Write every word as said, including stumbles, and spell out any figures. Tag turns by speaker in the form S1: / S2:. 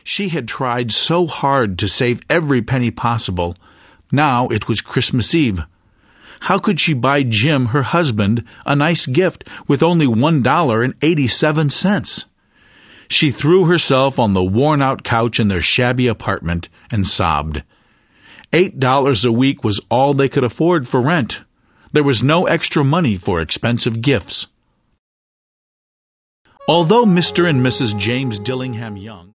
S1: She had tried so hard to save every penny possible. Now it was Christmas Eve. How could she buy Jim, her husband, a nice gift with only one dollar and eighty-seven cents? She threw herself on the worn-out couch in their shabby apartment and sobbed. Eight dollars a week was all they could afford for rent. There was no extra money for expensive gifts. Although Mister and Missus James Dillingham Young